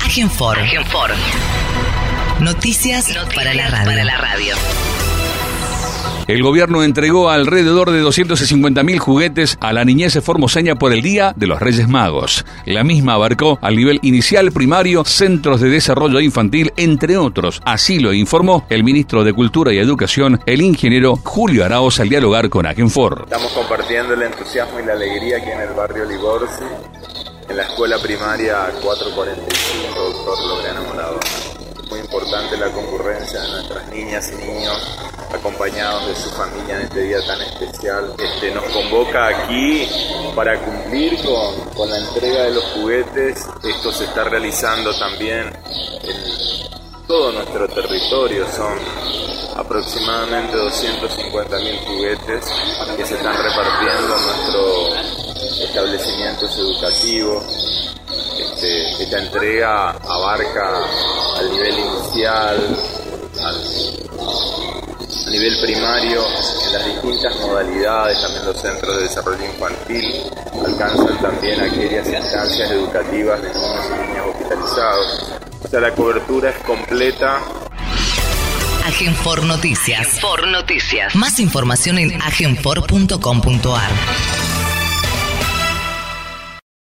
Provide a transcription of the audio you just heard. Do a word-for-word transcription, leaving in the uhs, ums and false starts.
Agenfor. Agenfor. Noticias, Noticias para la radio. Para la radio. El gobierno entregó alrededor de doscientos cincuenta mil juguetes a la niñez formoseña por el Día de los Reyes Magos. La misma abarcó al nivel inicial, primario, centros de desarrollo infantil, entre otros. Así lo informó el ministro de Cultura y Educación, el ingeniero Julio Araoz, al dialogar con Agenfor. Estamos compartiendo el entusiasmo y la alegría aquí en el barrio Liborsi, en la escuela primaria cuatrocientos cuarenta y cinco, doctor Laureano Maradona. Muy importante la concurrencia de nuestras niñas y niños acompañados de su familia en este día tan especial. Este, nos convoca aquí para cumplir con, con la entrega de los juguetes. Esto se está realizando también en todo nuestro territorio. Son aproximadamente doscientos cincuenta mil juguetes que se están repartiendo en nuestros establecimientos educativos. Este, esta entrega abarca al nivel inicial, al, a nivel primario, en las distintas modalidades, también los centros de desarrollo infantil alcanzan también aquellas instancias educativas de niños y niñas hospitalizados. O sea, la cobertura es completa. Agenfor Noticias. Agenfor Noticias. Más información en agenfor punto com punto ar.